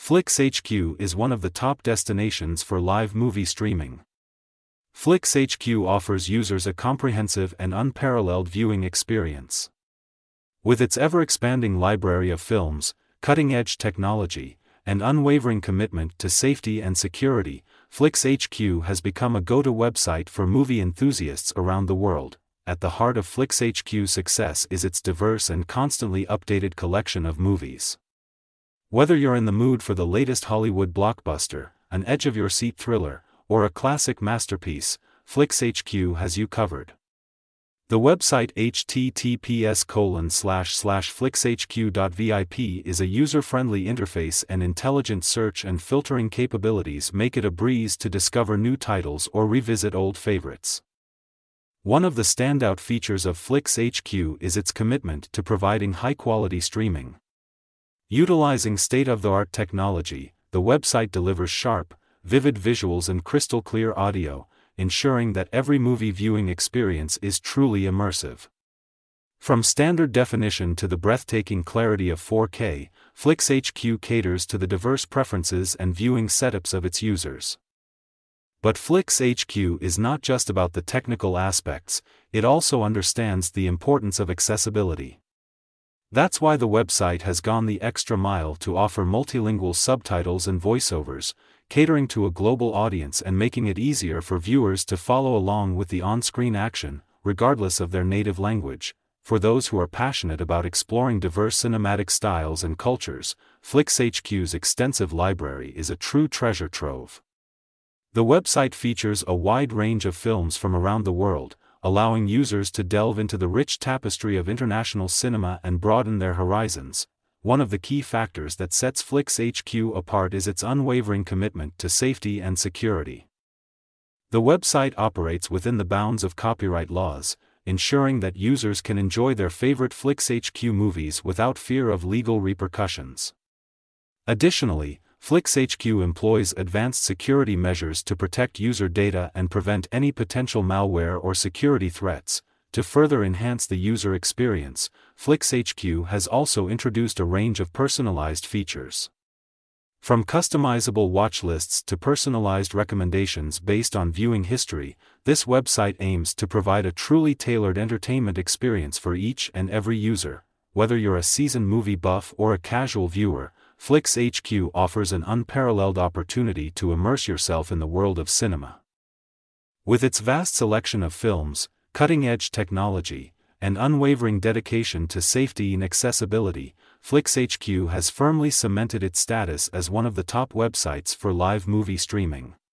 FlixHQ is one of the top destinations for live movie streaming. FlixHQ offers users a comprehensive and unparalleled viewing experience. With its ever-expanding library of films, cutting-edge technology, and unwavering commitment to safety and security, FlixHQ has become a go-to website for movie enthusiasts around the world. At the heart of FlixHQ's success is its diverse and constantly updated collection of movies. Whether you're in the mood for the latest Hollywood blockbuster, an edge-of-your-seat thriller, or a classic masterpiece, FlixHQ has you covered. The website https://flixhq.vip is a user-friendly interface, and intelligent search and filtering capabilities make it a breeze to discover new titles or revisit old favorites. One of the standout features of FlixHQ is its commitment to providing high-quality streaming. Utilizing state-of-the-art technology, the website delivers sharp, vivid visuals and crystal-clear audio, ensuring that every movie viewing experience is truly immersive. From standard definition to the breathtaking clarity of 4K, FlixHQ caters to the diverse preferences and viewing setups of its users. But FlixHQ is not just about the technical aspects, it also understands the importance of accessibility. That's why the website has gone the extra mile to offer multilingual subtitles and voiceovers, catering to a global audience and making it easier for viewers to follow along with the on-screen action, regardless of their native language. For those who are passionate about exploring diverse cinematic styles and cultures, FlixHQ's extensive library is a true treasure trove. The website features a wide range of films from around the world, allowing users to delve into the rich tapestry of international cinema and broaden their horizons. One of the key factors that sets FlixHQ apart is its unwavering commitment to safety and security. The website operates within the bounds of copyright laws, ensuring that users can enjoy their favorite FlixHQ movies without fear of legal repercussions. Additionally, FlixHQ employs advanced security measures to protect user data and prevent any potential malware or security threats. To further enhance the user experience, FlixHQ has also introduced a range of personalized features. From customizable watch lists to personalized recommendations based on viewing history, this website aims to provide a truly tailored entertainment experience for each and every user. Whether you're a seasoned movie buff or a casual viewer, FlixHQ offers an unparalleled opportunity to immerse yourself in the world of cinema. With its vast selection of films, cutting-edge technology, and unwavering dedication to safety and accessibility, FlixHQ has firmly cemented its status as one of the top websites for live movie streaming.